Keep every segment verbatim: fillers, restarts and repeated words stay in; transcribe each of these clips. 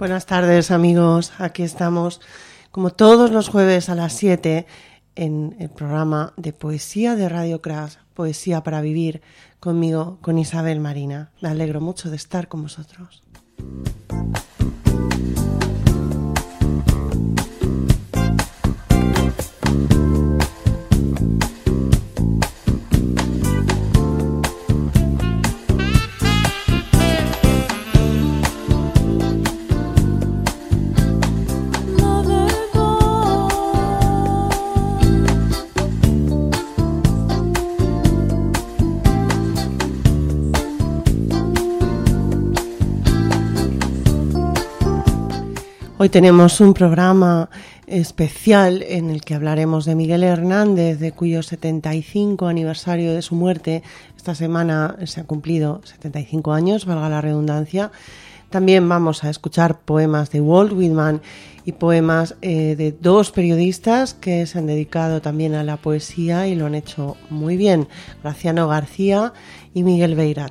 Buenas tardes, amigos. Aquí estamos, como todos los jueves a las siete, en el programa de poesía de Radio Crash, Poesía para Vivir, conmigo, con Isabel Marina. Me alegro mucho de estar con vosotros. Hoy tenemos un programa especial en el que hablaremos de Miguel Hernández, de cuyo setenta y cinco aniversario de su muerte. Esta semana se han cumplido setenta y cinco años, valga la redundancia. También vamos a escuchar poemas de Walt Whitman y poemas eh, de dos periodistas que se han dedicado también a la poesía y lo han hecho muy bien, Graciano García y Miguel Beirat.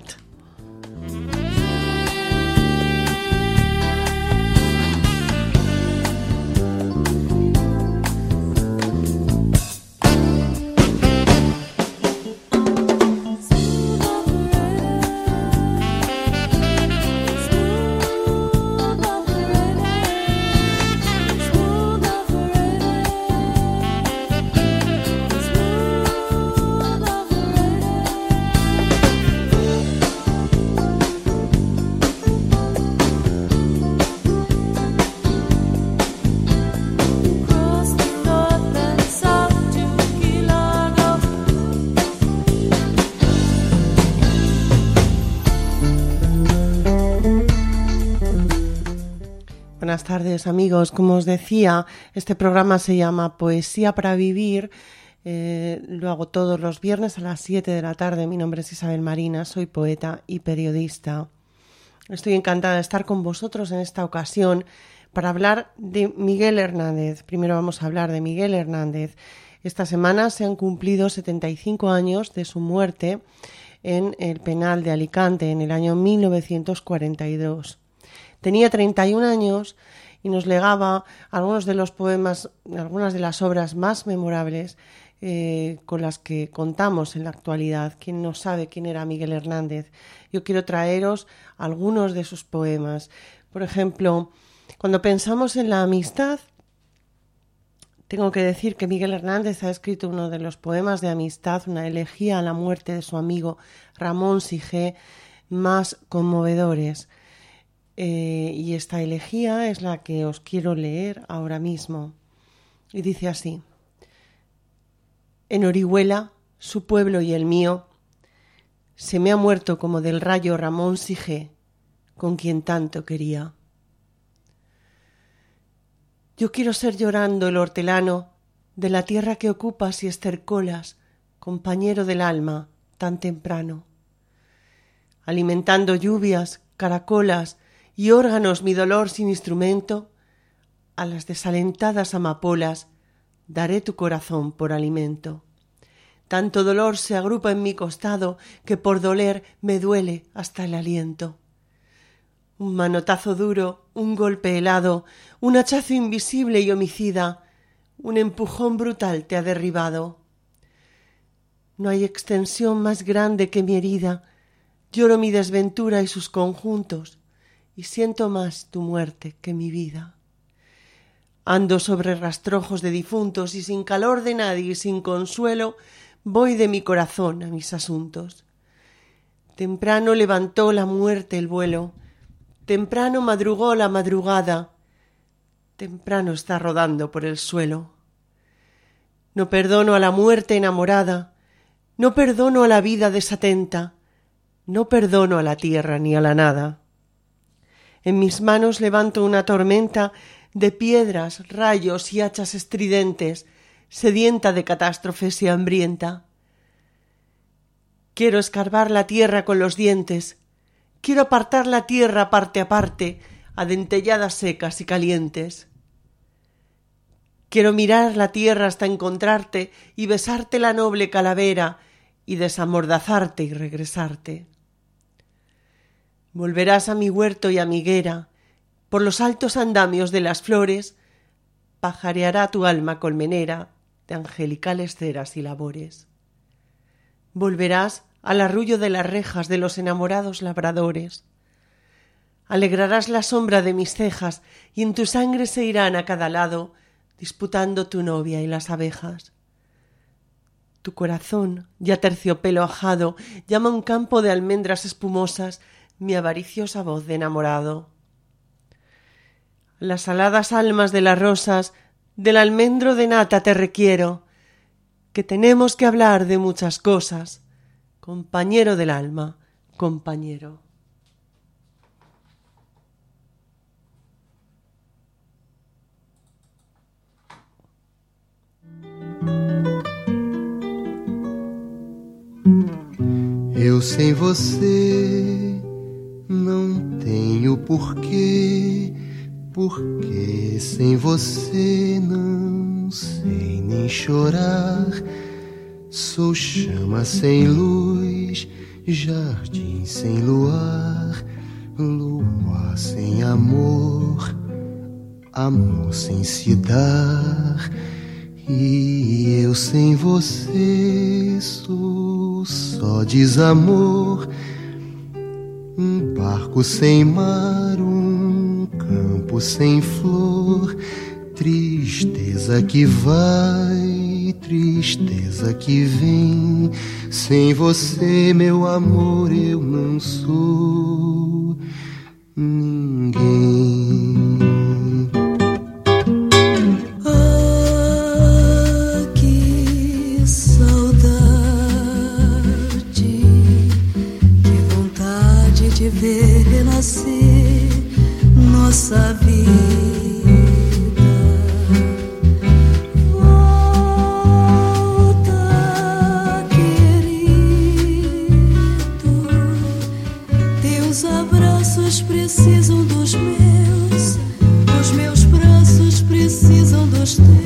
Buenas tardes, amigos. Como os decía, este programa se llama Poesía para Vivir. Eh, lo hago todos los viernes a las siete de la tarde. Mi nombre es Isabel Marina, soy poeta y periodista. Estoy encantada de estar con vosotros en esta ocasión para hablar de Miguel Hernández. Primero vamos a hablar de Miguel Hernández. Esta semana se han cumplido setenta y cinco años de su muerte en el penal de Alicante en el año mil novecientos cuarenta y dos. Tenía treinta y un años y nos legaba algunos de los poemas, algunas de las obras más memorables eh, con las que contamos en la actualidad. ¿Quién no sabe quién era Miguel Hernández? Yo quiero traeros algunos de sus poemas. Por ejemplo, cuando pensamos en la amistad, tengo que decir que Miguel Hernández ha escrito uno de los poemas de amistad, una elegía a la muerte de su amigo Ramón Sige, más conmovedores. Eh, y esta elegía es la que os quiero leer ahora mismo. Y dice así: en Orihuela, su pueblo y el mío, se me ha muerto como del rayo Ramón Sige, con quien tanto quería. Yo quiero ser llorando el hortelano de la tierra que ocupas y estercolas, compañero del alma, tan temprano. Alimentando lluvias, caracolas y órganos mi dolor sin instrumento, a las desalentadas amapolas daré tu corazón por alimento. Tanto dolor se agrupa en mi costado que por doler me duele hasta el aliento. Un manotazo duro, un golpe helado, un hachazo invisible y homicida, un empujón brutal te ha derribado. No hay extensión más grande que mi herida, lloro mi desventura y sus conjuntos, y siento más tu muerte que mi vida. Ando sobre rastrojos de difuntos y sin calor de nadie y sin consuelo voy de mi corazón a mis asuntos. Temprano levantó la muerte el vuelo, temprano madrugó la madrugada, temprano está rodando por el suelo. No perdono a la muerte enamorada, no perdono a la vida desatenta, no perdono a la tierra ni a la nada. En mis manos levanto una tormenta de piedras, rayos y hachas estridentes, sedienta de catástrofes y hambrienta. Quiero escarbar la tierra con los dientes, quiero apartar la tierra parte a parte, a dentelladas secas y calientes. Quiero mirar la tierra hasta encontrarte y besarte la noble calavera y desamordazarte y regresarte. Volverás a mi huerto y a mi higuera, por los altos andamios de las flores, pajareará tu alma colmenera de angelicales ceras y labores. Volverás al arrullo de las rejas de los enamorados labradores. Alegrarás la sombra de mis cejas y en tu sangre se irán a cada lado, disputando tu novia y las abejas. Tu corazón, ya terciopelo ajado, llama un campo de almendras espumosas mi avariciosa voz de enamorado. Las aladas almas de las rosas, del almendro de nata te requiero, que tenemos que hablar de muchas cosas, compañero del alma, compañero. Eu sem você não tenho porquê, porque sem você não sei nem chorar. Sou chama sem luz, jardim sem luar, lua sem amor, amor sem se dar. E eu sem você sou só desamor, um barco sem mar, um campo sem flor, tristeza que vai, tristeza que vem. Sem você, meu amor, eu não sou ninguém. De ver renascer nossa vida. Volta, querido, teus abraços precisam dos meus, os meus braços precisam dos teus.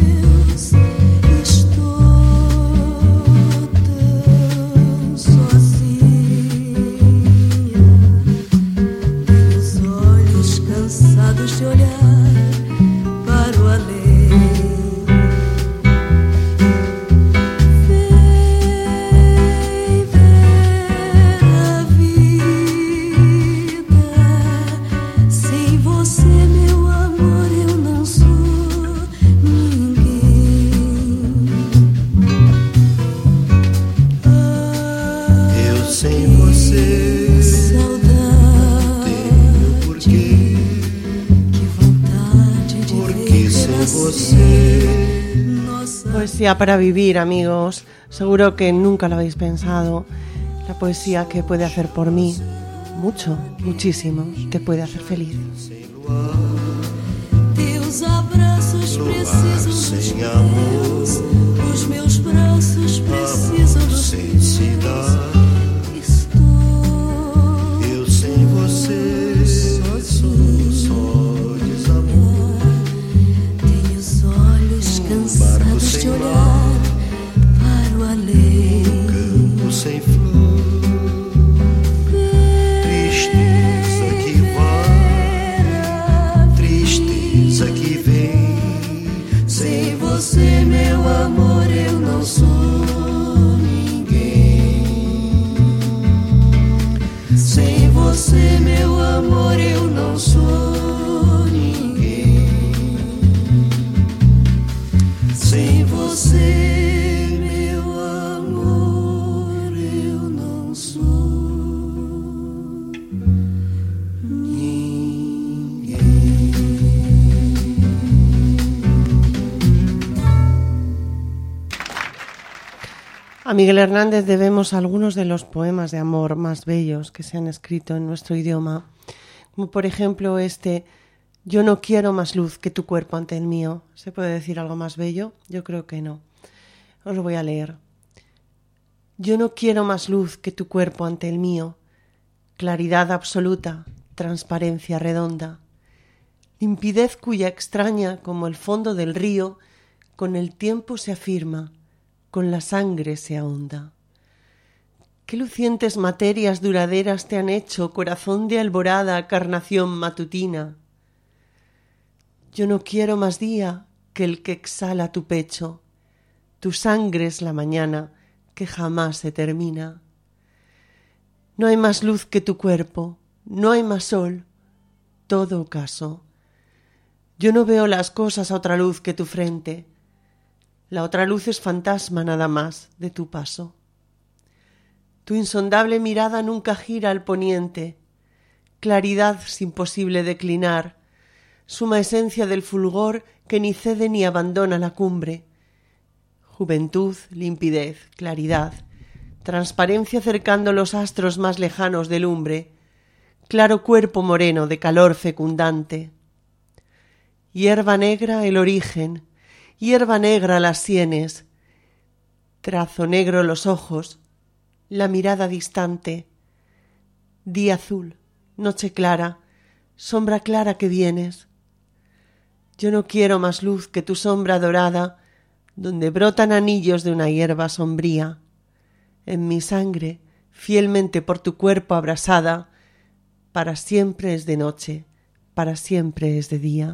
De olhar para o além, vem ver a vida. Sem você, meu amor, eu não sou ninguém. Ah, eu sem você, saudade, tenho porquê. Poesía para vivir, amigos. Seguro que nunca lo habéis pensado. La poesía que puede hacer por mí mucho, muchísimo, te puede hacer feliz. Teus abraços precisam dos meus, os meus braços precisam dos teus. Estou eu sem você sou só desamor. Tenho os olhos cansados de olhar para o além. Campo sem flor, tristeza que vai, tristeza que vem. Sem você, meu amor, eu não sou ninguém. Sem você, meu amor, eu não sou ninguém. Sem você, meu amor, eu não sou ninguém. A Miguel Hernández debemos algunos de los poemas de amor más bellos que se han escrito en nuestro idioma, como por ejemplo este: yo no quiero más luz que tu cuerpo ante el mío. ¿Se puede decir algo más bello? Yo creo que no. Os lo voy a leer. Yo no quiero más luz que tu cuerpo ante el mío, claridad absoluta, transparencia redonda, limpidez cuya extraña como el fondo del río con el tiempo se afirma, con la sangre se ahonda. ¿Qué lucientes materias duraderas te han hecho, corazón de alborada, carnación matutina? Yo no quiero más día que el que exhala tu pecho. Tu sangre es la mañana que jamás se termina. No hay más luz que tu cuerpo, no hay más sol, todo ocaso. Yo no veo las cosas a otra luz que tu frente. La otra luz es fantasma nada más de tu paso. Tu insondable mirada nunca gira al poniente. Claridad sin posible declinar, suma esencia del fulgor que ni cede ni abandona la cumbre. Juventud, limpidez, claridad, transparencia acercando los astros más lejanos de lumbre, claro cuerpo moreno de calor fecundante. Hierba negra el origen, hierba negra las sienes, trazo negro los ojos, la mirada distante, día azul, noche clara, sombra clara que vienes. Yo no quiero más luz que tu sombra dorada, donde brotan anillos de una hierba sombría. En mi sangre, fielmente por tu cuerpo abrasada, para siempre es de noche, para siempre es de día.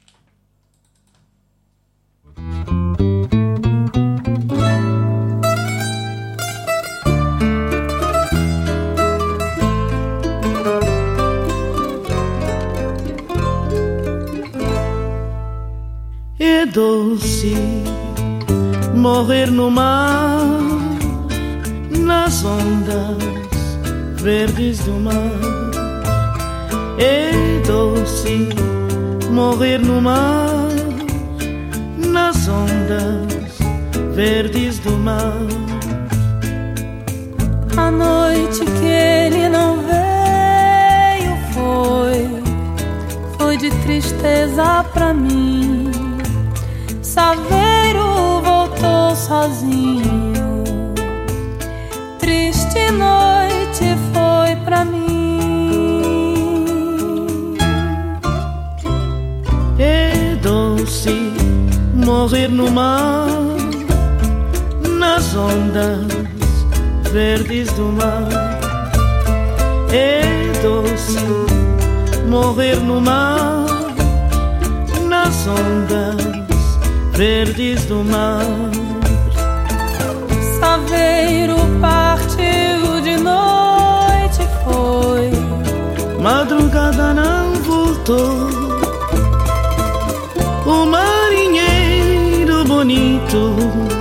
É doce morrer no mar, nas ondas verdes do mar. É doce morrer no mar, nas ondas verdes do mar. A noite que ele não veio foi, foi de tristeza pra mim. Saveiro voltou sozinho, triste noite foi pra mim. É doce morrer no mar, nas ondas verdes do mar. É doce morrer no mar, nas ondas verdes do mar. Saveiro partiu de noite foi, madrugada não voltou. O marinheiro bonito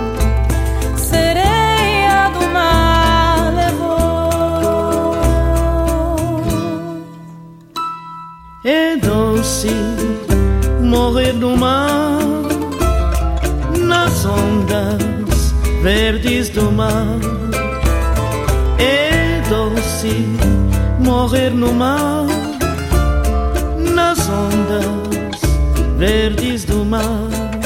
sereia do mar levou. É doce morrer no mar, nas ondas verdes do mar. É doce morrer no mar, nas ondas verdes do mar.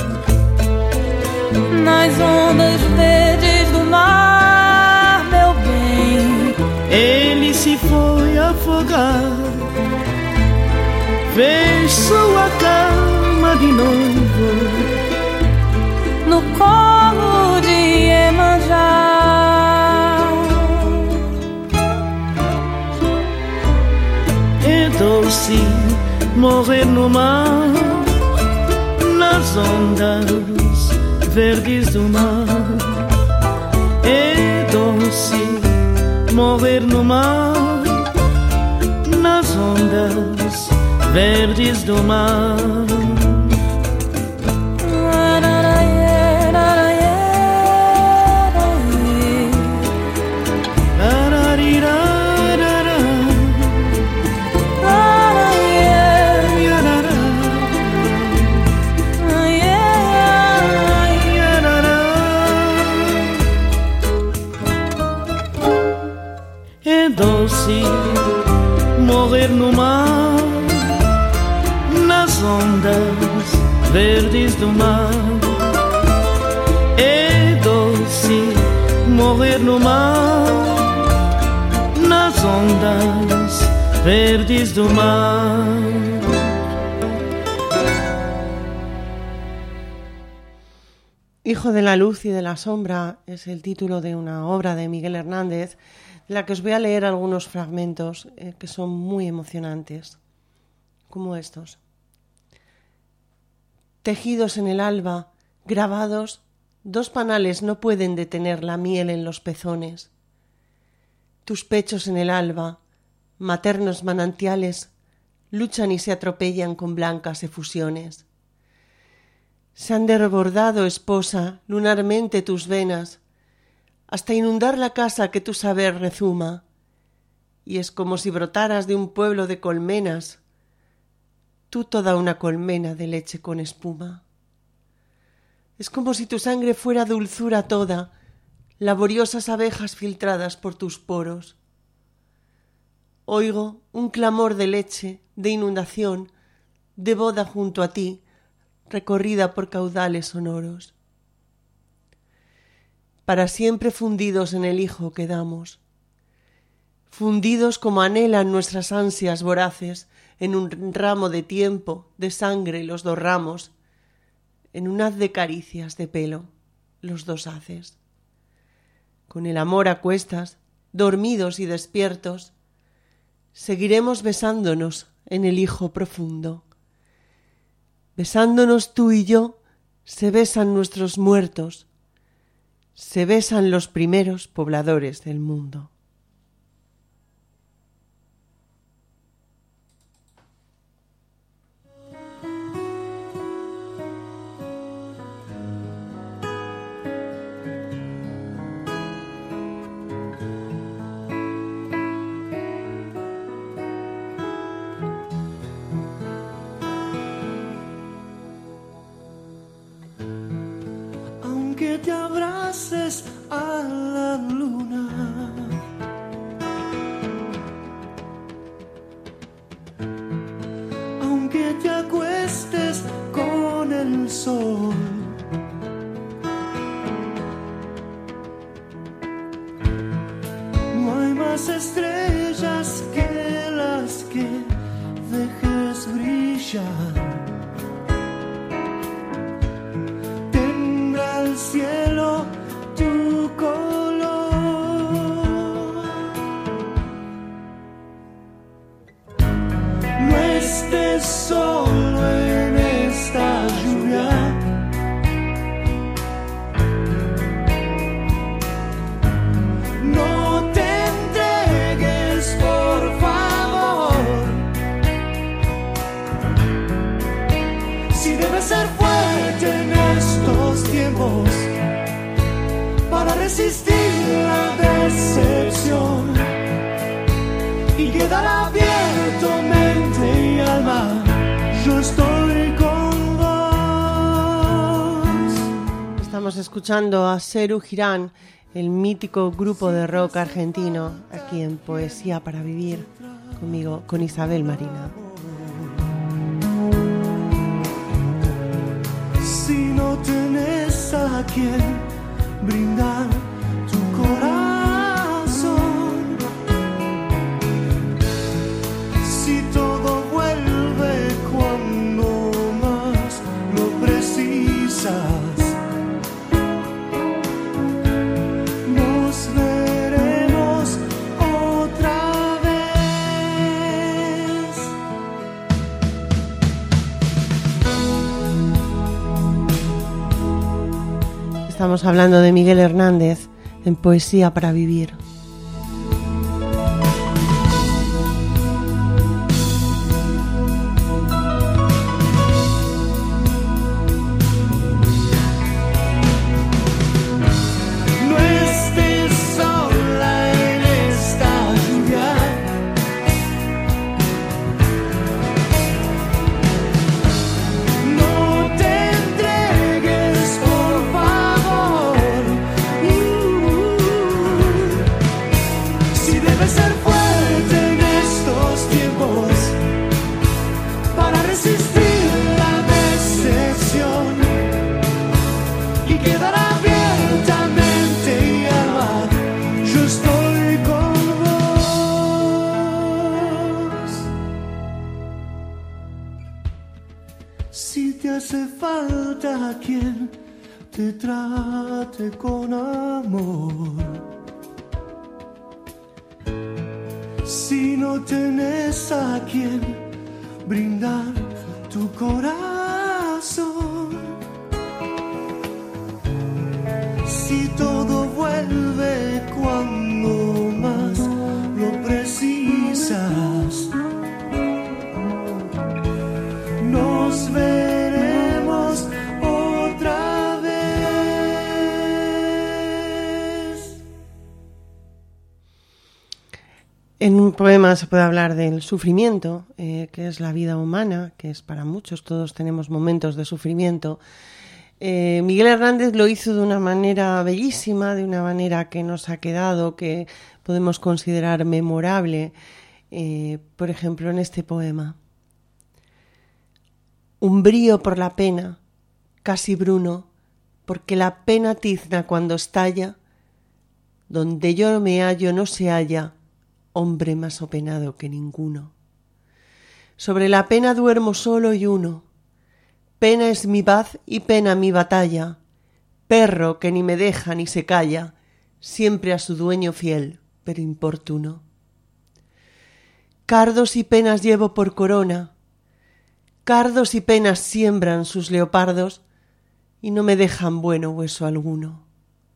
Nas ondas verdes do mar, meu bem, ele se foi afogar, fez sua cama de noivo no colo de Iemanjá. É doce morrer no mar, nas ondas verdes do mar. É doce morrer no mar, nas ondas verdes do mar. É doce morrer no mar, nas ondas verdes do mar. É doce morrer no mar, nas ondas verdes do mar. Hijo de la luz y de la sombra es el título de una obra de Miguel Hernández, de la que os voy a leer algunos fragmentos eh, que son muy emocionantes, como estos. tejidos en el alba, grabados, dos panales no pueden detener la miel en los pezones. Tus pechos en el alba, maternos manantiales, luchan y se atropellan con blancas efusiones. Se han desbordado, esposa, lunarmente tus venas, hasta inundar la casa que tu saber rezuma, y es como si brotaras de un pueblo de colmenas, tú toda una colmena de leche con espuma. Es como si tu sangre fuera dulzura toda, laboriosas abejas filtradas por tus poros. Oigo un clamor de leche, de inundación, de boda junto a ti, recorrida por caudales sonoros. Para siempre fundidos en el Hijo quedamos, fundidos como anhelan nuestras ansias voraces en un ramo de tiempo, de sangre los dos ramos, en un haz de caricias de pelo los dos haces. Con el amor a cuestas, dormidos y despiertos, seguiremos besándonos en el Hijo profundo. Besándonos tú y yo, se besan nuestros muertos, se besan los primeros pobladores del mundo. Que te abraces a la luna, aunque te acuestes con el sol, no hay más estrellas que las que dejes brillar. Cielo, tu color. No estés solo en esta lluvia. No te entregues, por favor. Si debes ser fuerte en estos tiempos para resistir la decepción y quedar abierto mente y alma, yo estoy con vos. Estamos escuchando a Serú Girán, el mítico grupo de rock argentino, aquí en Poesía para Vivir, conmigo, con Isabel Marina. Si no tenés a quien brindar tu corazón, si todo vuelve cuando más lo precisas, nos veremos otra vez. Estamos hablando de Miguel Hernández en Poesía para Vivir. No estés sola en esta lluvia. No te entregues, por favor. Si debes ser fuerte en estos tiempos para resistir la decepción y quedar abiertamente y amar, yo estoy con vos. Si te hace falta quien te trate con amor, si no tenés a quien brindar tu corazón, si todo vuelve cuando más lo precisas. Nos veremos otra vez. En un poema se puede hablar del sufrimiento, eh, que es la vida humana, que es para muchos, todos tenemos momentos de sufrimiento. Eh, Miguel Hernández lo hizo de una manera bellísima, de una manera que nos ha quedado, que podemos considerar memorable, eh, por ejemplo, en este poema. Umbrío por la pena, casi bruno, porque la pena tizna cuando estalla, donde yo me hallo no se halla hombre más openado que ninguno. Sobre la pena duermo solo y uno, pena es mi paz y pena mi batalla, perro que ni me deja ni se calla, siempre a su dueño fiel, pero importuno. Cardos y penas llevo por corona, cardos y penas siembran sus leopardos y no me dejan bueno hueso alguno.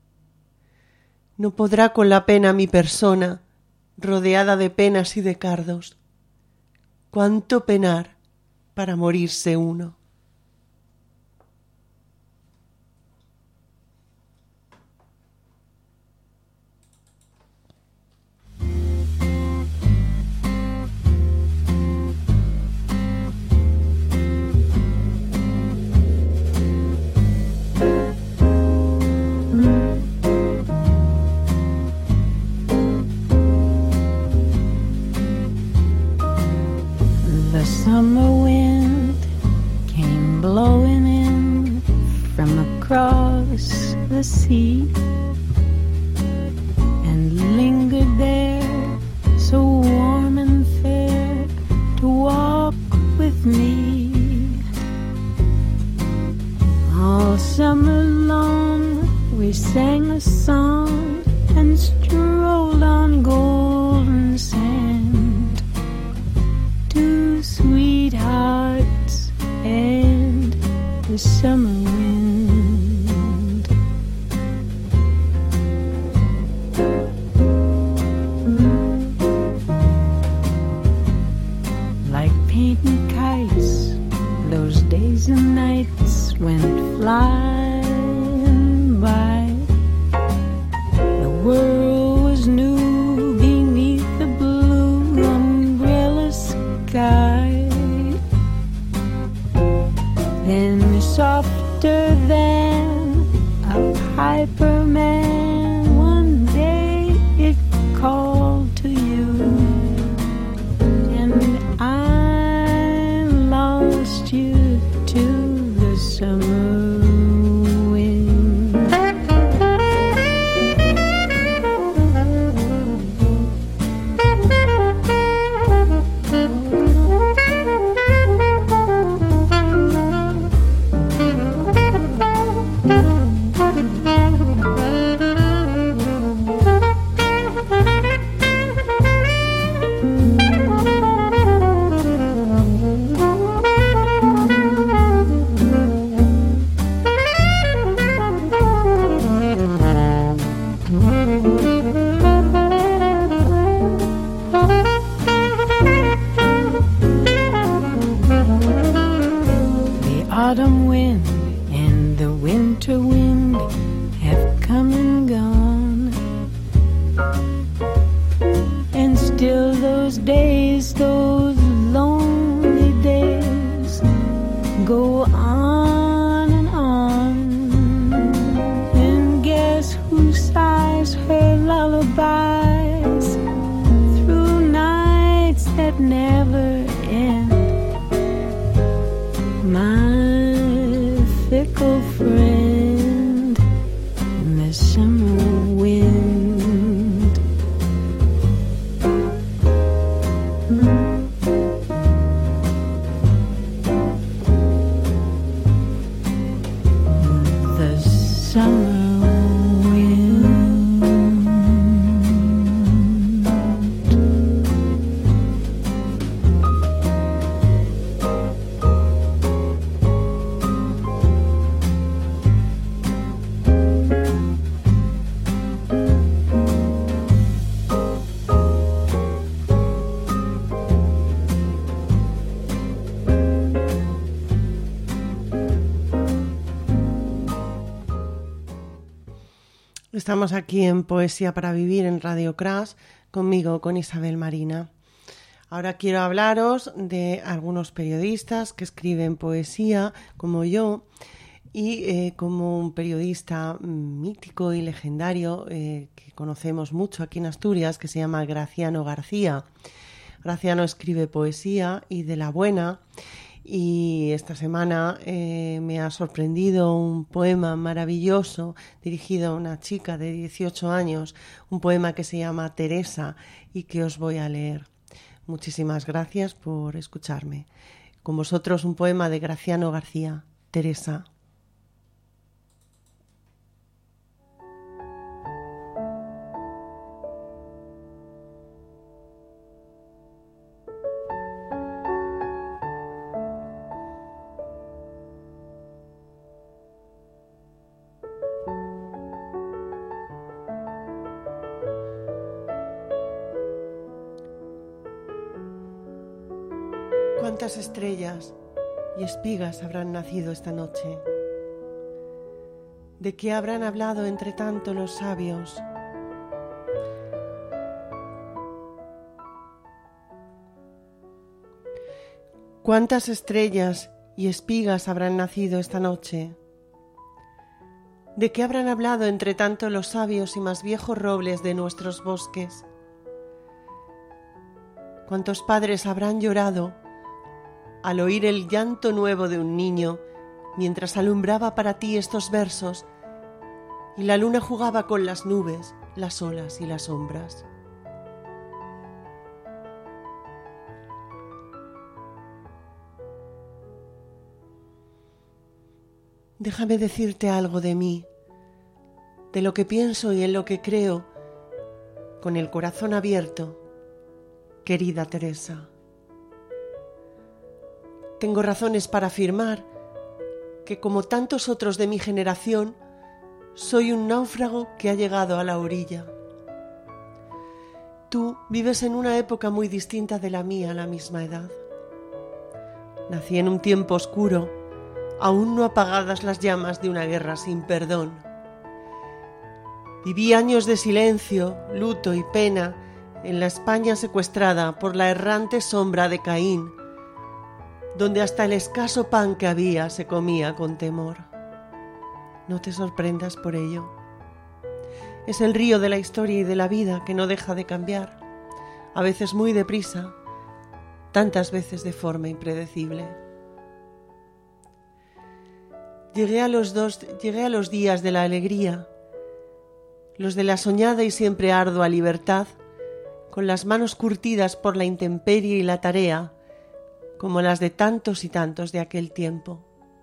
No podrá con la pena mi persona, rodeada de penas y de cardos, cuánto penar para morirse uno. The summer wind came blowing in from across the sea and lingered there so warm and fair to walk with me. All summer long we sang a song and strolled on golden sand, two sweethearts and the summer wind. Like painting kites, those days and nights went flying by. The world was new beneath the blue umbrella sky. Then softer than a piper man, one day it called to you, and I lost you to the summer wind. The autumn wind and the winter wind have come and gone, and still those days, those lonely days go on and on. And guess who sighs her lullabies through nights that never end? My fickle friend, the summer wind. The summer wind. Estamos aquí en Poesía para Vivir en Radio Crash, conmigo, con Isabel Marina. Ahora quiero hablaros de algunos periodistas que escriben poesía, como yo, y eh, como un periodista mítico y legendario eh, que conocemos mucho aquí en Asturias, que se llama Graciano García. Graciano escribe poesía y de la buena, y esta semana eh, me ha sorprendido un poema maravilloso dirigido a una chica de dieciocho años, un poema que se llama Teresa y que os voy a leer. Muchísimas gracias por escucharme. Con vosotros un poema de Graciano García, Teresa. ¿Cuántas estrellas y espigas habrán nacido esta noche? ¿De qué habrán hablado entre tanto los sabios? ¿Cuántas estrellas y espigas habrán nacido esta noche? ¿De qué habrán hablado entre tanto los sabios y más viejos robles de nuestros bosques? ¿Cuántos padres habrán llorado al oír el llanto nuevo de un niño mientras alumbraba para ti estos versos y la luna jugaba con las nubes, las olas y las sombras? Déjame decirte algo de mí, de lo que pienso y en lo que creo, con el corazón abierto, querida Teresa. Tengo razones para afirmar que, como tantos otros de mi generación, soy un náufrago que ha llegado a la orilla. Tú vives en una época muy distinta de la mía a la misma edad. Nací en un tiempo oscuro, aún no apagadas las llamas de una guerra sin perdón. Viví años de silencio, luto y pena en la España secuestrada por la errante sombra de Caín, donde hasta el escaso pan que había se comía con temor. No te sorprendas por ello. Es el río de la historia y de la vida que no deja de cambiar, a veces muy deprisa, tantas veces de forma impredecible. Llegué a los dos, llegué a los días de la alegría, los de la soñada y siempre ardua libertad, con las manos curtidas por la intemperie y la tarea, como las de tantos y tantos de aquel tiempo.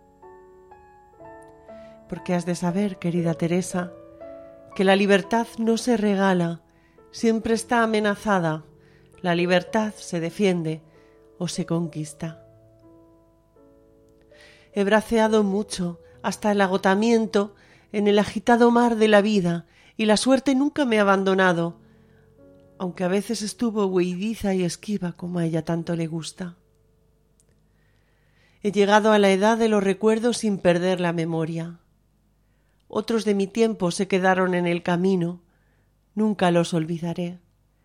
Porque has de saber, querida Teresa, que la libertad no se regala, siempre está amenazada. La libertad se defiende o se conquista. He braceado mucho, hasta el agotamiento, en el agitado mar de la vida, y la suerte nunca me ha abandonado, aunque a veces estuvo huidiza y esquiva como a ella tanto le gusta. He llegado a la edad de los recuerdos sin perder la memoria. Otros de mi tiempo se quedaron en el camino, nunca los olvidaré.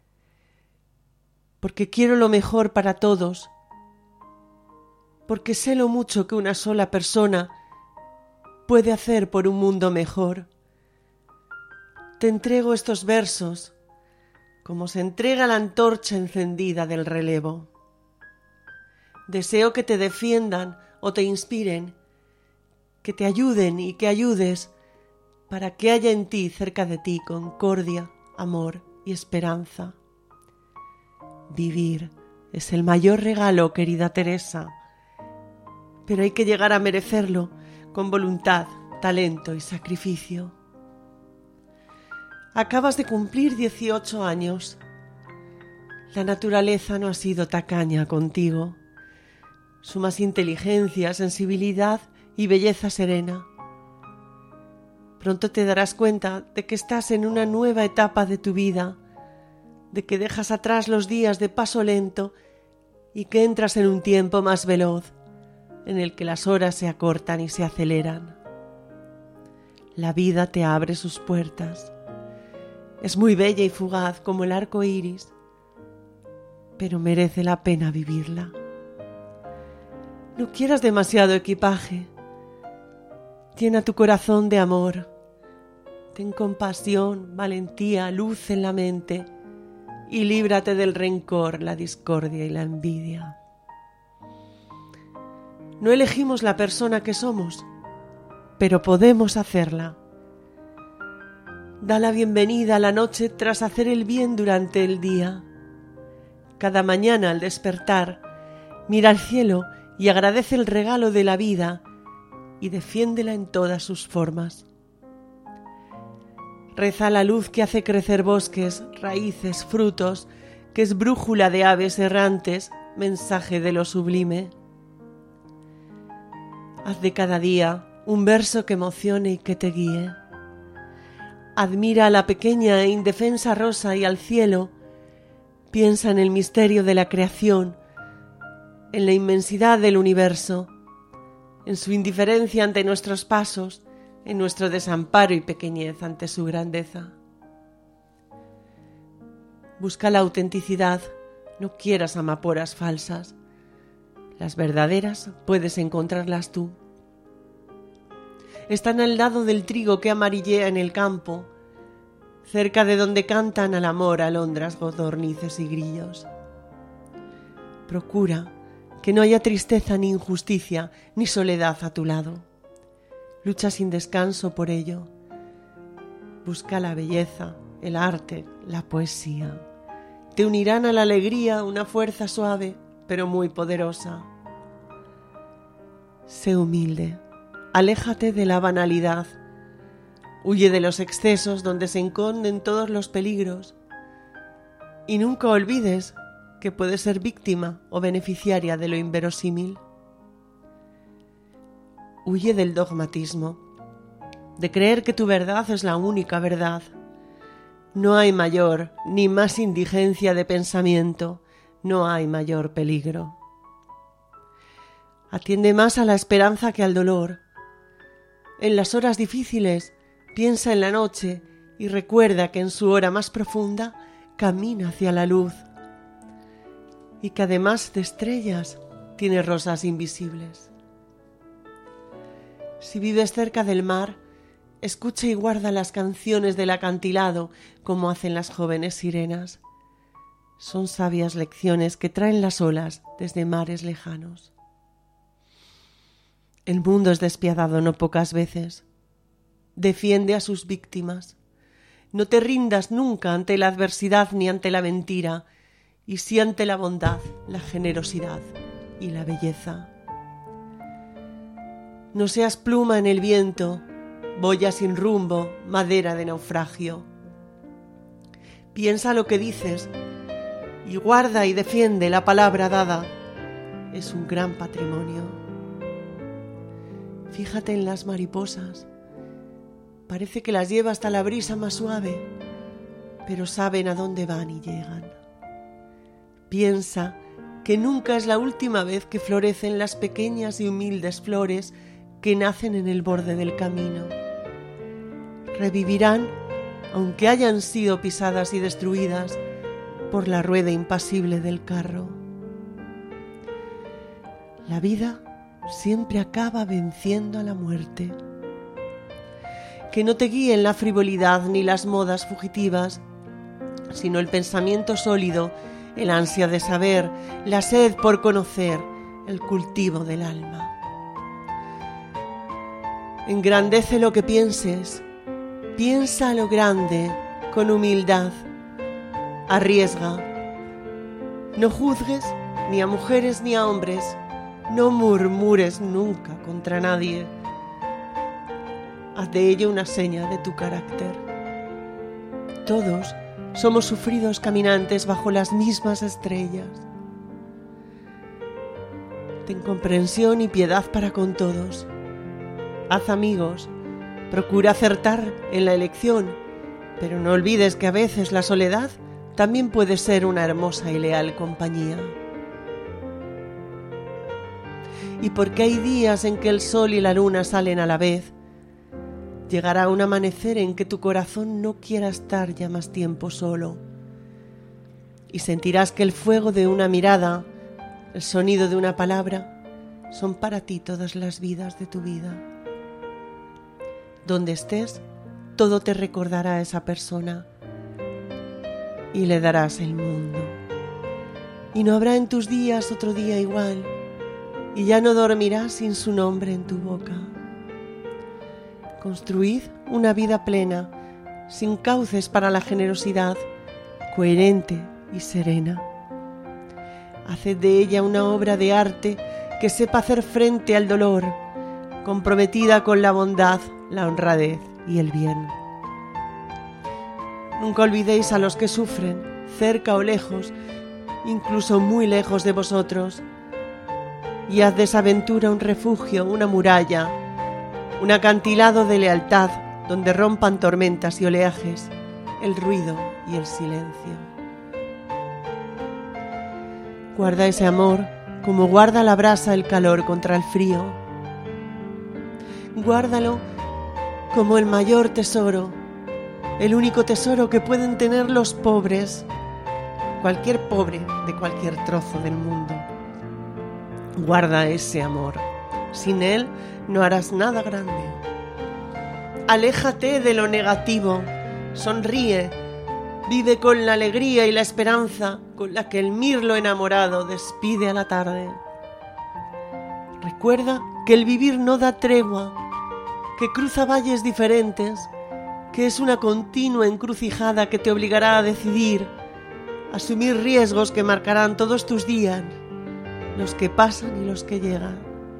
Porque quiero lo mejor para todos, porque sé lo mucho que una sola persona puede hacer por un mundo mejor. Te entrego estos versos, como se entrega la antorcha encendida del relevo. Deseo que te defiendan o te inspiren, que te ayuden y que ayudes, para que haya en ti, cerca de ti, concordia, amor y esperanza. Vivir es el mayor regalo, querida Teresa, pero hay que llegar a merecerlo con voluntad, talento y sacrificio. Acabas de cumplir dieciocho años. La naturaleza no ha sido tacaña contigo. Sumas inteligencia, sensibilidad y belleza serena. Pronto te darás cuenta de que estás en una nueva etapa de tu vida, de que dejas atrás los días de paso lento y que entras en un tiempo más veloz, en el que las horas se acortan y se aceleran. La vida te abre sus puertas. Es muy bella y fugaz como el arco iris, pero merece la pena vivirla. No quieras demasiado equipaje. Llena tu corazón de amor. Ten compasión, valentía, luz en la mente y líbrate del rencor, la discordia y la envidia. No elegimos la persona que somos, pero podemos hacerla. Da la bienvenida a la noche tras hacer el bien durante el día. Cada mañana al despertar, mira al cielo y agradece el regalo de la vida y defiéndela en todas sus formas. Reza la luz que hace crecer bosques, raíces, frutos, que es brújula de aves errantes, mensaje de lo sublime. Haz de cada día un verso que emocione y que te guíe. Admira a la pequeña e indefensa rosa y al cielo. Piensa en el misterio de la creación, en la inmensidad del universo, en su indiferencia ante nuestros pasos, en nuestro desamparo y pequeñez ante su grandeza. Busca la autenticidad, no quieras amaporas falsas. Las verdaderas puedes encontrarlas tú. Están al lado del trigo que amarillea en el campo, cerca de donde cantan al amor alondras, codornices y grillos. Procura que no haya tristeza ni injusticia ni soledad a tu lado. Lucha sin descanso por ello. Busca la belleza, el arte, la poesía. Te unirán a la alegría una fuerza suave, pero muy poderosa. Sé humilde, aléjate de la banalidad. Huye de los excesos donde se esconden todos los peligros. Y nunca olvides que puedes ser víctima o beneficiaria de lo inverosímil. Huye del dogmatismo, de creer que tu verdad es la única verdad. No hay mayor ni más indigencia de pensamiento, no hay mayor peligro. Atiende más a la esperanza que al dolor. En las horas difíciles, piensa en la noche y recuerda que en su hora más profunda camina hacia la luz y que además de estrellas tiene rosas invisibles. Si vives cerca del mar, escucha y guarda las canciones del acantilado como hacen las jóvenes sirenas. Son sabias lecciones que traen las olas desde mares lejanos. El mundo es despiadado no pocas veces. Defiende a sus víctimas. No te rindas nunca ante la adversidad ni ante la mentira, y sí ante la bondad, la generosidad y la belleza. No seas pluma en el viento, boya sin rumbo, madera de naufragio. Piensa lo que dices y guarda y defiende la palabra dada. Es un gran patrimonio. Fíjate en las mariposas. Parece que las lleva hasta la brisa más suave, pero saben a dónde van y llegan. Piensa que nunca es la última vez que florecen las pequeñas y humildes flores que nacen en el borde del camino. Revivirán, aunque hayan sido pisadas y destruidas por la rueda impasible del carro. La vida siempre acaba venciendo a la muerte. Que no te guíen la frivolidad ni las modas fugitivas, sino el pensamiento sólido, el ansia de saber, la sed por conocer, el cultivo del alma. Engrandece lo que pienses, piensa a lo grande, con humildad, arriesga. No juzgues ni a mujeres ni a hombres, no murmures nunca contra nadie. Haz de ello una seña de tu carácter. Todos somos sufridos caminantes bajo las mismas estrellas. Ten comprensión y piedad para con todos. Haz amigos, procura acertar en la elección, pero no olvides que a veces la soledad también puede ser una hermosa y leal compañía. Y porque hay días en que el sol y la luna salen a la vez, Llegará un amanecer en que tu corazón no quiera estar ya más tiempo solo. Y sentirás que el fuego de una mirada, el sonido de una palabra, son para ti todas las vidas de tu vida. Donde estés, todo te recordará a esa persona y le darás el mundo. Y no habrá en tus días otro día igual, y ya no dormirás sin su nombre en tu boca. Construid una vida plena, sin cauces para la generosidad, coherente y serena. Haced de ella una obra de arte que sepa hacer frente al dolor, comprometida con la bondad, la honradez y el bien. Nunca olvidéis a los que sufren, cerca o lejos, incluso muy lejos de vosotros, y haz de esa aventura un refugio, una muralla, un acantilado de lealtad donde rompan tormentas y oleajes, el ruido y el silencio. Guarda ese amor como guarda la brasa el calor contra el frío. Guárdalo como el mayor tesoro, el único tesoro que pueden tener los pobres, cualquier pobre de cualquier trozo del mundo. Guarda ese amor. Sin él no harás nada grande. Aléjate de lo negativo. Sonríe. Vive con la alegría y la esperanza con la que el mirlo enamorado despide a la tarde. Recuerda que el vivir no da tregua, que cruza valles diferentes, que es una continua encrucijada que te obligará a decidir, asumir riesgos que marcarán todos tus días, los que pasan y los que llegan.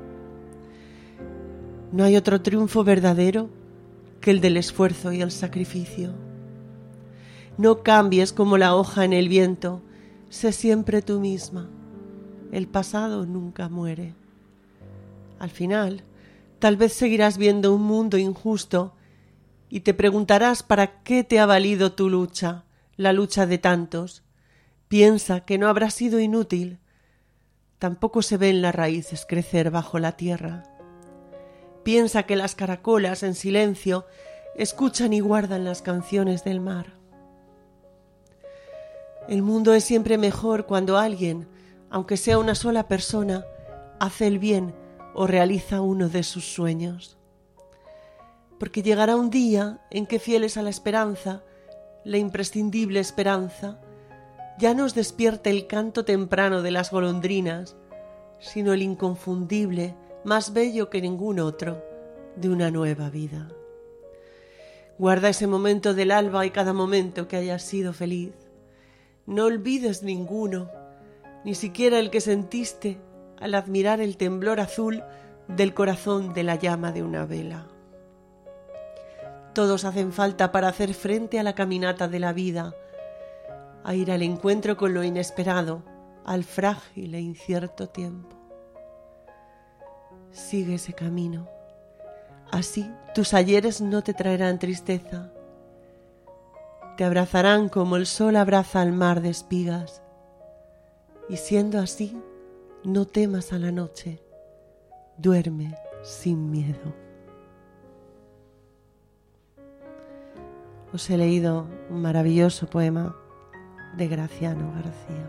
No hay otro triunfo verdadero que el del esfuerzo y el sacrificio. No cambies como la hoja en el viento, sé siempre tú misma. El pasado nunca muere. Al final, tal vez seguirás viendo un mundo injusto y te preguntarás para qué te ha valido tu lucha, la lucha de tantos. Piensa que no habrá sido inútil. Tampoco se ven las raíces crecer bajo la tierra. Piensa que las caracolas en silencio escuchan y guardan las canciones del mar. El mundo es siempre mejor cuando alguien, aunque sea una sola persona, hace el bien o realiza uno de sus sueños. Porque llegará un día en que, fieles a la esperanza, la imprescindible esperanza, ya no os despierte el canto temprano de las golondrinas, sino el inconfundible, más bello que ningún otro, de una nueva vida. Guarda ese momento del alba y cada momento que hayas sido feliz. No olvides ninguno, ni siquiera el que sentiste al admirar el temblor azul del corazón de la llama de una vela. Todos hacen falta para hacer frente a la caminata de la vida, a ir al encuentro con lo inesperado, al frágil e incierto tiempo. Sigue ese camino. Así tus ayeres no te traerán tristeza. Te abrazarán como el sol abraza al mar de espigas. Y siendo así, no temas a la noche. Duerme sin miedo. Os he leído un maravilloso poema de Graciano García.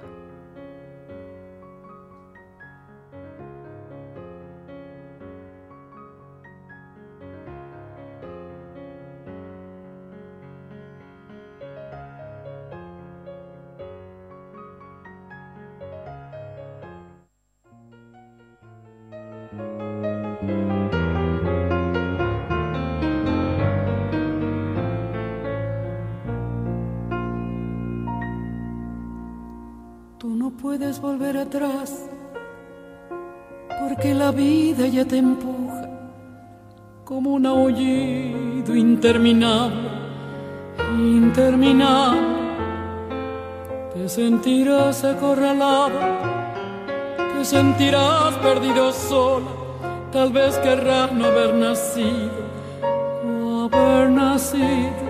Puedes volver atrás porque la vida ya te empuja como un aullido interminable, interminable. Te sentirás acorralada, te sentirás perdido sola, tal vez querrás no haber nacido o haber nacido,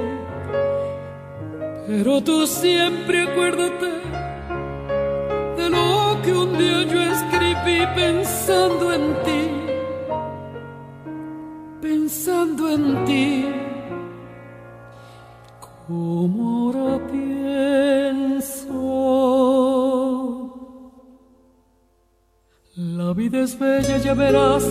pero tú siempre acuérdate de lo que un día yo escribí pensando en ti, pensando pensando en ti, como ahora pienso. La vida es bella, ya verás,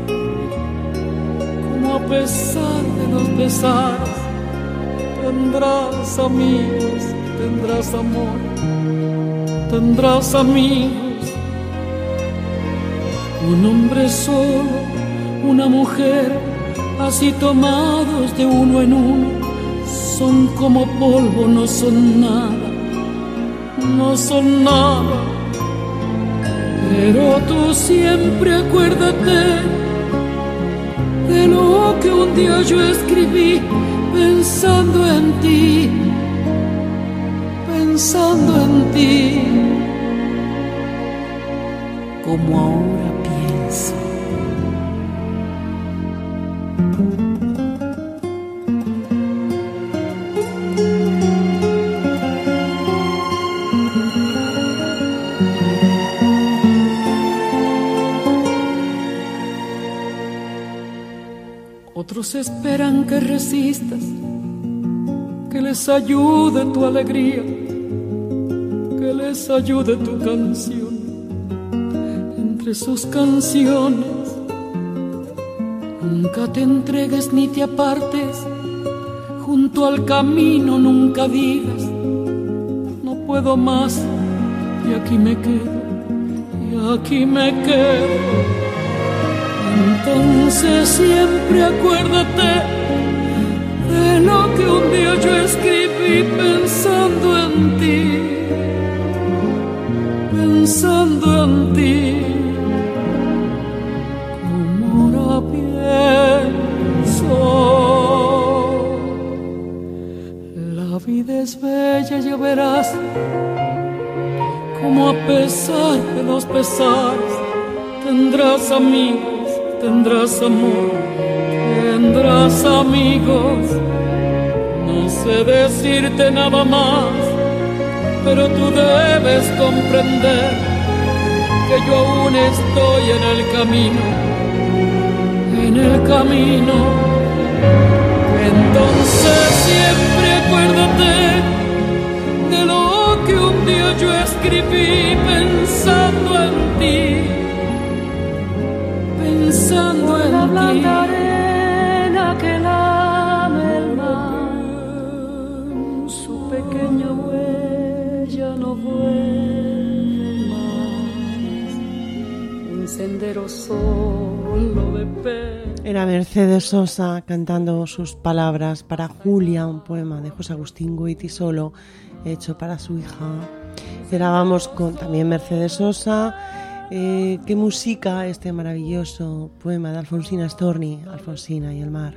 como a pesar de los pesares, tendrás amigos, tendrás amor, tendrás amigos. Un hombre solo, una mujer, así tomados de uno en uno, son como polvo, no son nada, no son nada. Pero tú siempre acuérdate de lo que un día yo escribí, pensando en ti, pensando en ti, como ahora pienso. Otros esperan que resistas, que les ayude tu alegría, que les ayude tu canción. Entre sus canciones, nunca te entregues ni te apartes, junto al camino nunca digas, no puedo más, y aquí me quedo, y aquí me quedo. Entonces siempre acuérdate de lo que un día yo escribí, pensando en ti, pensando en ti, como ahora pienso. La vida es bella, ya verás, como a pesar de los pesares, tendrás amigos, tendrás amor, tendrás amigos. No sé decirte nada más, pero tú debes comprender que yo aún estoy en el camino, en el camino. Entonces siempre acuérdate de lo que un día yo escribí, pensando en ti, pensando en la ti. blanca arena que lame el mar, su pequeña huella no vuelve más. Un sendero solo de pena. Era Mercedes Sosa cantando sus palabras para Julia, un poema de José Agustín Goytisolo hecho para su hija. Esperábamos con también Mercedes Sosa. Eh, qué música este maravilloso poema de Alfonsina Storni, Alfonsina y el mar.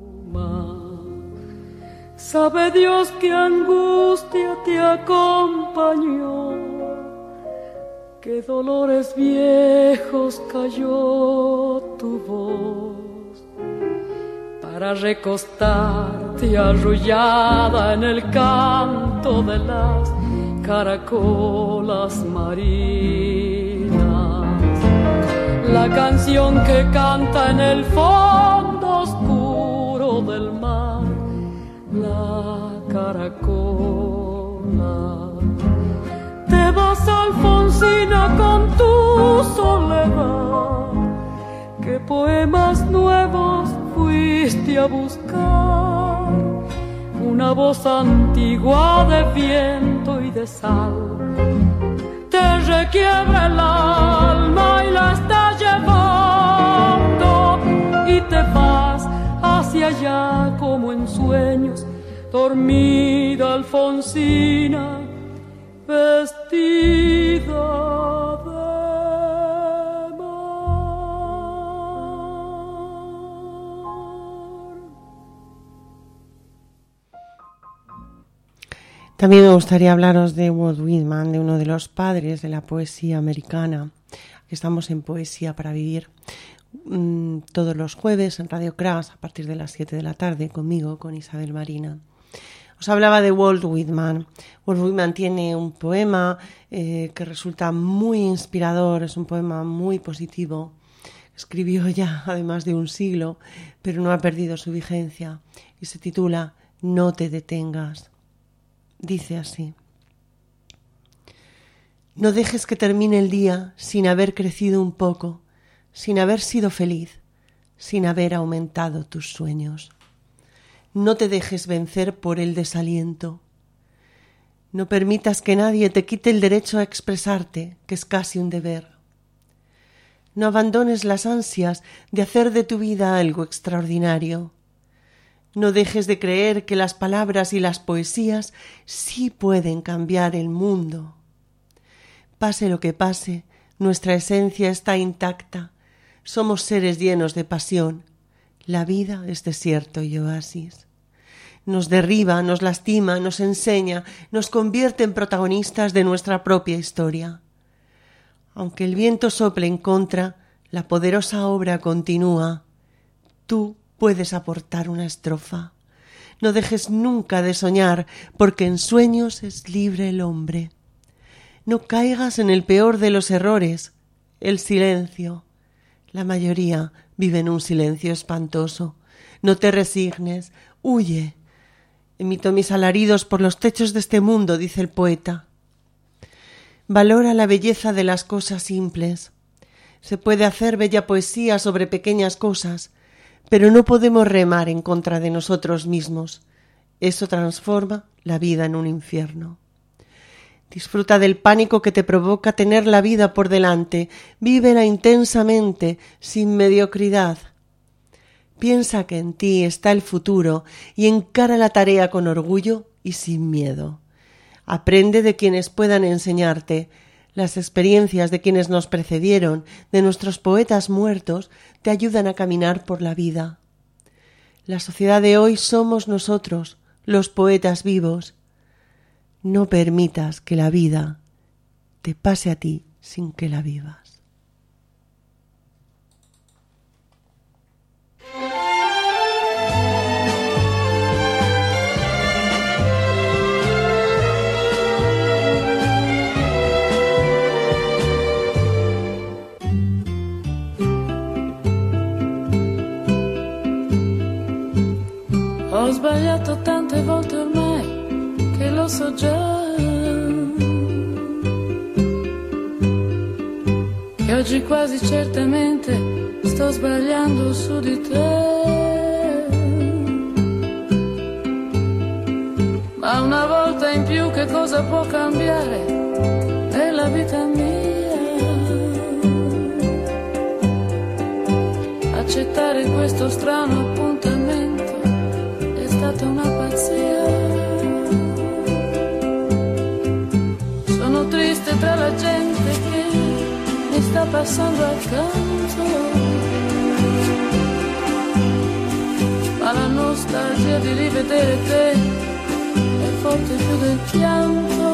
Sabe Dios qué angustia te acompañó, qué dolores viejos cayó tu voz, para recostarte arrullada en el canto de las caracolas marinas. La canción que canta en el fondo oscuro del mar, la caracola. Te vas, Alfonsina, con tu soledad. ¿Qué poemas nuevos fuiste a buscar? Una voz antigua de viento y de sal te requiebra el alma y la está llevando, y te vas hacia allá como en sueños, dormida Alfonsina, vestida de También me gustaría hablaros de Walt Whitman, de uno de los padres de la poesía americana. Aquí estamos en Poesía para Vivir, mmm, todos los jueves en Radio Crash a partir de las siete de la tarde, conmigo, con Isabel Marina. Os hablaba de Walt Whitman. Walt Whitman tiene un poema eh, que resulta muy inspirador, es un poema muy positivo, Escribió ya hace más de un siglo, pero no ha perdido su vigencia y se titula No te detengas. Dice así: no dejes que termine el día sin haber crecido un poco, sin haber sido feliz, sin haber aumentado tus sueños. No te dejes vencer por el desaliento. No permitas que nadie te quite el derecho a expresarte, que es casi un deber. No abandones las ansias de hacer de tu vida algo extraordinario. No dejes de creer que las palabras y las poesías sí pueden cambiar el mundo. Pase lo que pase, nuestra esencia está intacta. Somos seres llenos de pasión. La vida es desierto y oasis. Nos derriba, nos lastima, nos enseña, nos convierte en protagonistas de nuestra propia historia. Aunque el viento sople en contra, la poderosa obra continúa. Tú puedes aportar una estrofa. No dejes nunca de soñar, porque en sueños es libre el hombre. No caigas en el peor de los errores, el silencio. La mayoría vive en un silencio espantoso. No te resignes, huye. Emito mis alaridos por los techos de este mundo, dice el poeta. Valora la belleza de las cosas simples. Se puede hacer bella poesía sobre pequeñas cosas, pero no podemos remar en contra de nosotros mismos. Eso transforma la vida en un infierno. Disfruta del pánico que te provoca tener la vida por delante. Vívela intensamente, sin mediocridad. Piensa que en ti está el futuro y encara la tarea con orgullo y sin miedo. Aprende de quienes puedan enseñarte. Las experiencias de quienes nos precedieron, de nuestros poetas muertos, te ayudan a caminar por la vida. La sociedad de hoy somos nosotros, los poetas vivos. No permitas que la vida te pase a ti sin que la vivas. Ho sbagliato tante volte ormai, che lo so già, che oggi quasi certamente sto sbagliando su di te. Ma una volta in più che cosa può cambiare nella vita mia? Accettare questo strano appuntamento è stata una pazzia. Sono triste tra la gente che mi sta passando accanto, ma la nostalgia di rivedere te è forte più del pianto.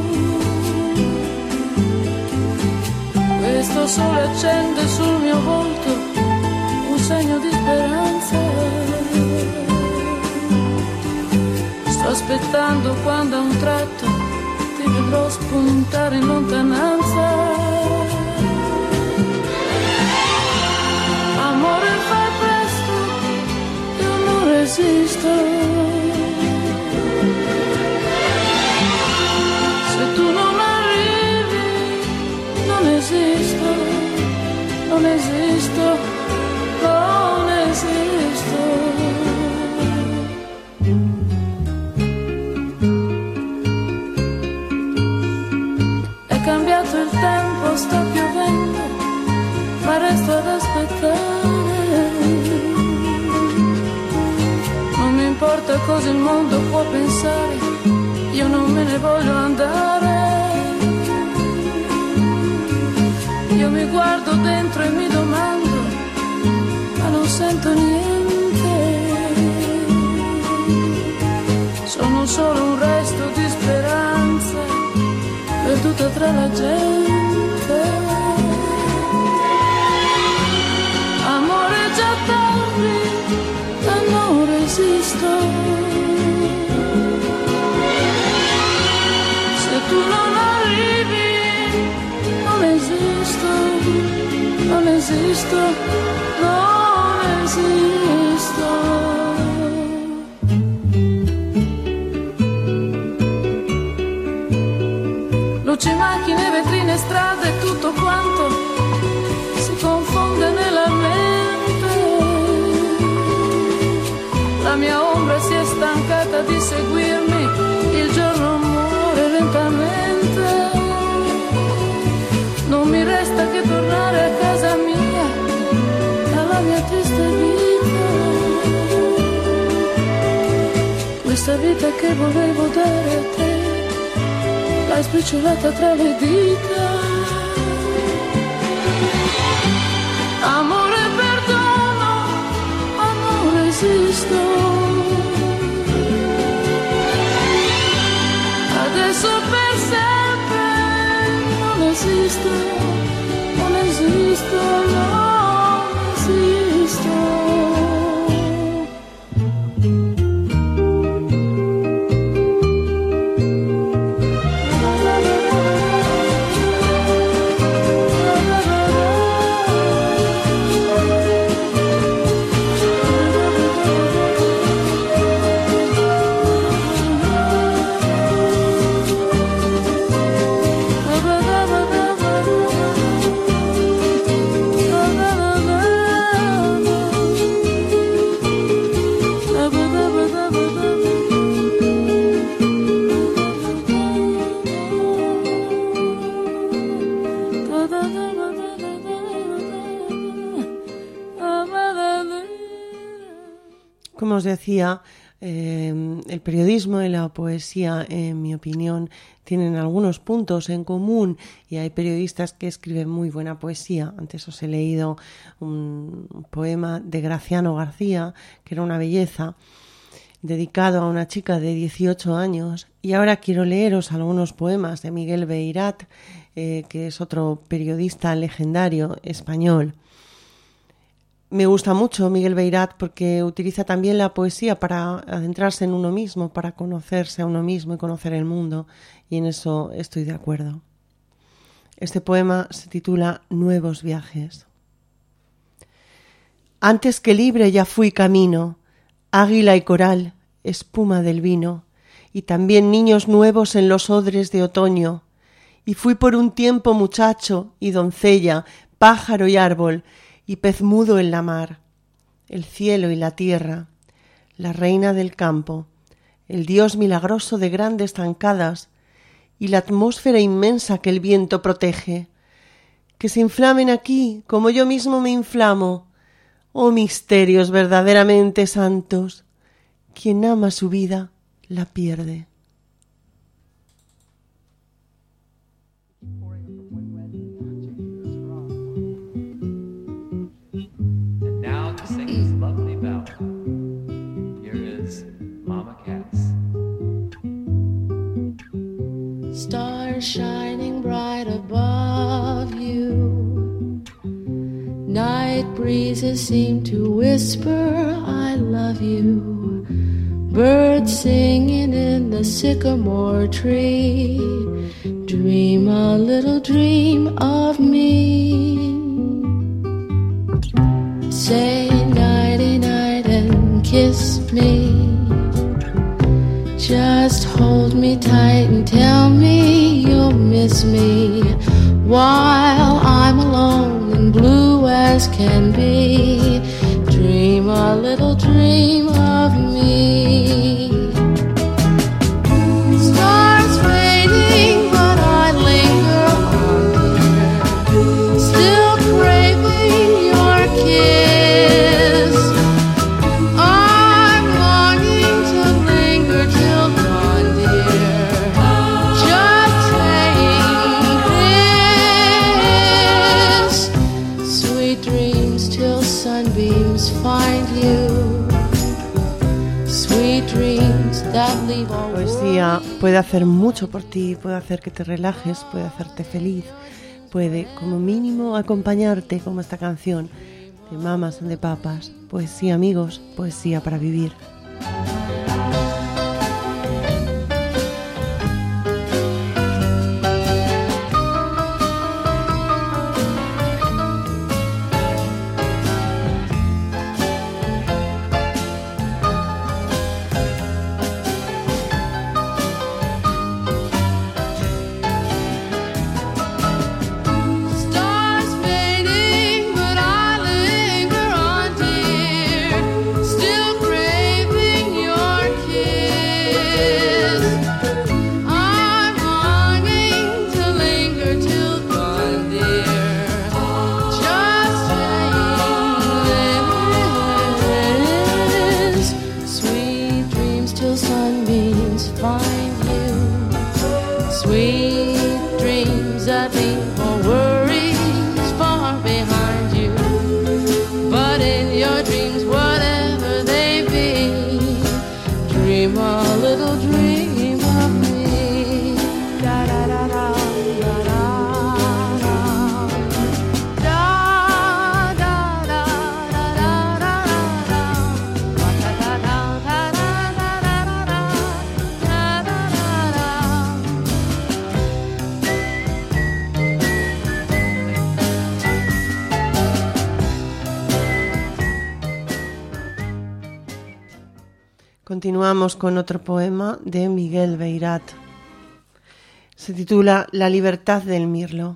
Questo sole accende sul mio volto un segno di speranza. Sto aspettando quando a un tratto ti vedrò spuntare in lontananza. Amore, fai presto, io non resisto. Se tu non arrivi, non esisto, non esisto, non esisto. Il tempo sta piovendo, ma resto ad aspettare. Non mi importa cosa il mondo può pensare, io non me ne voglio andare. Io mi guardo dentro e mi domando, ma non sento niente. Sono solo un resto di speranza perduta tra la gente. Amore, già tardi, ma non resisto. Se tu non arrivi, non esisto, non existo, non esisto. Luci, macchine, vetrine, strade, tutto quanto si confonde nella mente. La mia ombra si è stancata di seguirmi, il giorno muore lentamente. Non mi resta che tornare a casa mia, alla mia triste vita. Questa vita che volevo dare a te, l'hai sbriciolata tra le dita. Amore, perdono, amore, esisto. Adesso per sempre non esisto, non esisto, non esisto. Como os decía, eh, el periodismo y la poesía, en mi opinión, tienen algunos puntos en común y hay periodistas que escriben muy buena poesía. Antes os he leído un poema de Graciano García, que era una belleza, dedicado a una chica de dieciocho años. Y ahora quiero leeros algunos poemas de Miguel Beirat, eh, que es otro periodista legendario español. Me gusta mucho Miguel Beirat porque utiliza también la poesía para adentrarse en uno mismo, para conocerse a uno mismo y conocer el mundo, y en eso estoy de acuerdo. Este poema se titula Nuevos viajes. Antes que libre ya fui camino, águila y coral, espuma del vino, y también niños nuevos en los odres de otoño, y fui por un tiempo muchacho y doncella, pájaro y árbol, y pez mudo en la mar, el cielo y la tierra, la reina del campo, el dios milagroso de grandes zancadas y la atmósfera inmensa que el viento protege. Que se inflamen aquí como yo mismo me inflamo. Oh misterios verdaderamente santos, quien ama su vida la pierde. Stars shining bright above you, night breezes seem to whisper I love you, birds singing in the sycamore tree, dream a little dream of me. Say nighty night and kiss me, just hold me tight and tell me you'll miss me while I'm alone and blue as can be. Dream a little dream of me. Stars fading, but I linger on, dear, still craving your kiss. I'm longing to linger till dawn, dear, just saying this. Sweet dreams till sunbeams find you. Sweet dreams that leave all. La poesía puede hacer mucho por ti, puede hacer que te relajes, puede hacerte feliz, puede como mínimo acompañarte como esta canción de Mamas and the Papas. Poesía, amigos, poesía para vivir. Continuamos con otro poema de Miguel Beirat. Se titula La libertad del mirlo.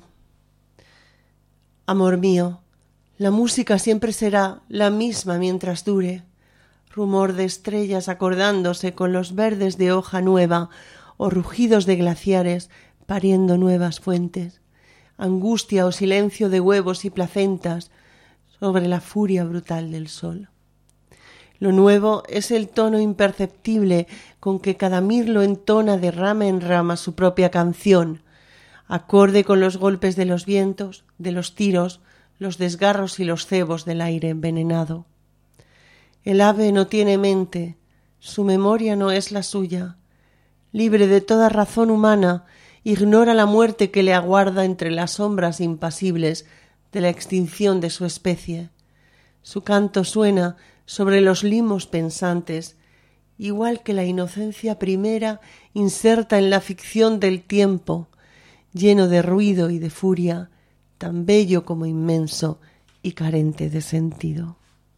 Amor mío, la música siempre será la misma mientras dure. Rumor de estrellas acordándose con los verdes de hoja nueva o rugidos de glaciares pariendo nuevas fuentes. Angustia o silencio de huevos y placentas sobre la furia brutal del sol. Lo nuevo es el tono imperceptible con que cada mirlo entona de rama en rama su propia canción, acorde con los golpes de los vientos, de los tiros, los desgarros y los cebos del aire envenenado. El ave no tiene mente, su memoria no es la suya. Libre de toda razón humana, ignora la muerte que le aguarda entre las sombras impasibles de la extinción de su especie. Su canto suena sobre los limos pensantes, igual que la inocencia primera inserta en la ficción del tiempo, lleno de ruido y de furia, tan bello como inmenso y carente de sentido.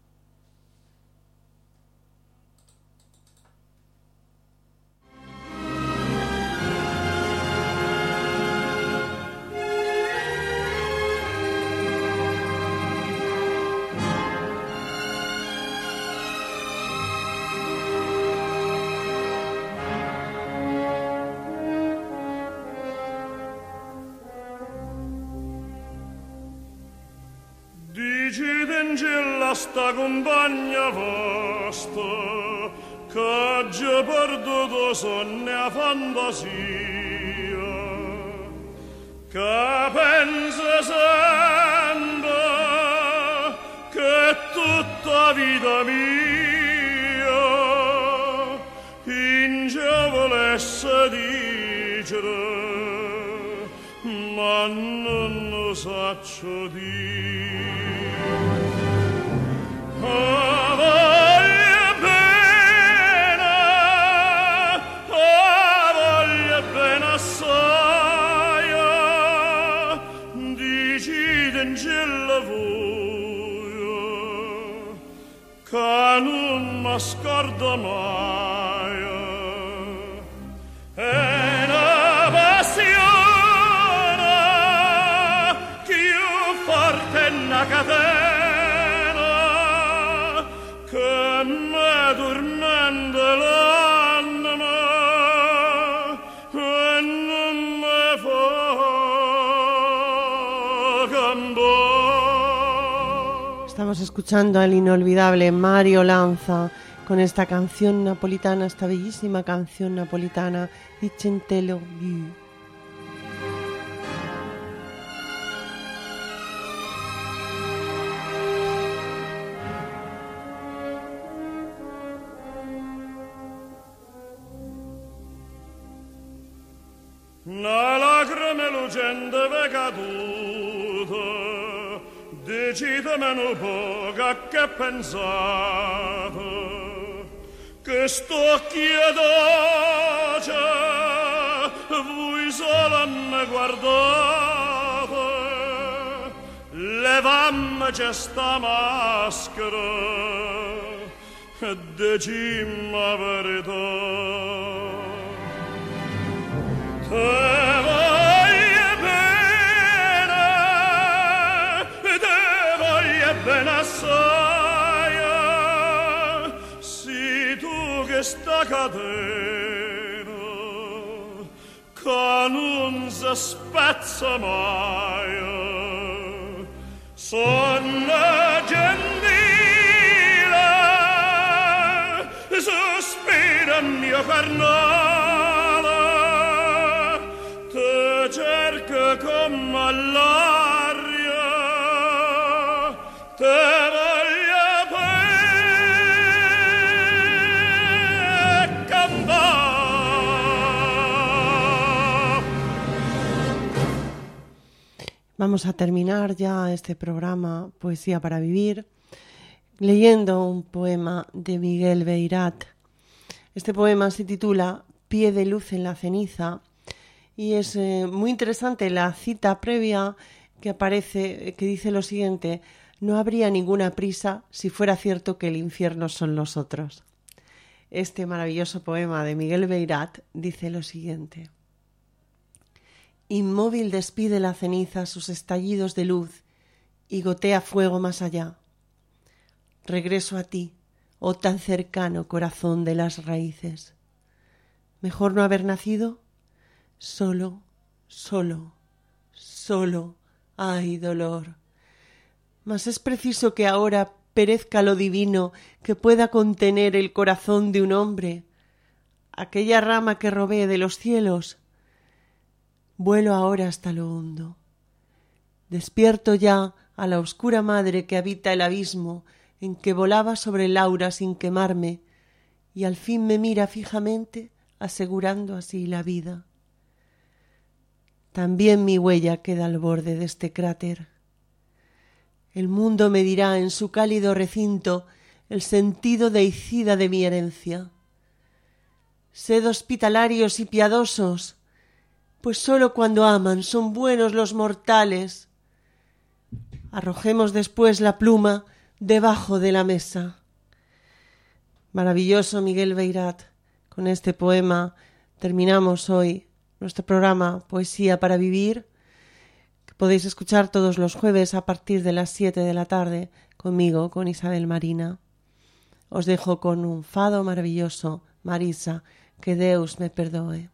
Sta compagna vostra che già perduto sonne a fantasia che pensa sempre che tutta vita mia in già volesse dicere ma non lo saccio dire. Oh, voglio bene, oh, voglio bene assai, dicite in cielo voi, che non mi scordo mai, è una passione più forte è una catena, Estamos escuchando al inolvidable Mario Lanza con esta canción napolitana, esta bellísima canción napolitana, Il Centello Blu. Una lacrima lucente ve caduta, decidemi un po' che pensate, che sto chiedoce, voi solo mi guardate, levammi sta maschera e dicimmi la verità. Te voglio bene, te voglio bene assai, si tu che sta cadendo, che non si spezza mai, sono gentile, sospira il mio carnale, cerca come l'aria, te voglio per cantare. Vamos a terminar ya este programa Poesía para Vivir leyendo un poema de Miguel Beirat. Este poema se titula Pie de luz en la ceniza. Y es eh, muy interesante la cita previa que aparece, que dice lo siguiente: no habría ninguna prisa si fuera cierto que el infierno son los otros. Este maravilloso poema de Miguel Beirat dice lo siguiente: inmóvil despide la ceniza sus estallidos de luz y gotea fuego más allá. Regreso a ti, oh tan cercano corazón de las raíces. ¿Mejor no haber nacido? Solo, solo, solo hay dolor. Mas es preciso que ahora perezca lo divino que pueda contener el corazón de un hombre, aquella rama que robé de los cielos. Vuelo ahora hasta lo hondo. Despierto ya a la oscura madre que habita el abismo en que volaba sobre el aura sin quemarme, y al fin me mira fijamente, asegurando así la vida. También mi huella queda al borde de este cráter. El mundo me dirá en su cálido recinto el sentido deicida de mi herencia. Sed hospitalarios y piadosos, pues sólo cuando aman son buenos los mortales. Arrojemos después la pluma debajo de la mesa. Maravilloso Miguel Beirat. Con este poema terminamos hoy nuestro programa Poesía para Vivir, que podéis escuchar todos los jueves a partir de las siete de la tarde conmigo, con Isabel Marina. Os dejo con un fado maravilloso, Marisa, que Deus me perdoe.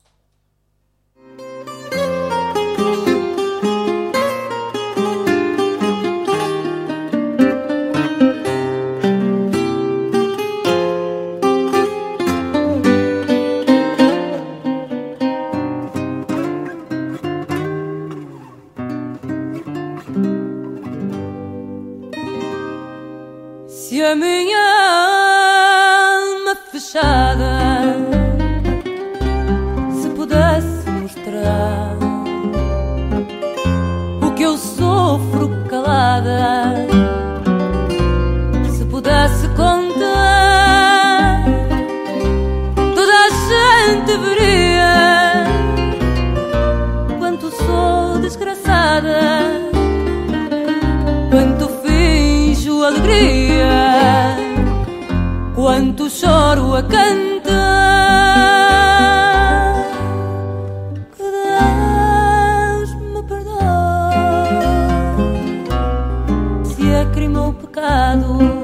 Se a minha alma fechada se pudesse mostrar o que eu sofro calada, se pudesse contar, toda a gente veria quanto sou desgraçada, quanto finjo alegria, quanto choro a cantar. Que Deus me perdoe se é crime ou pecado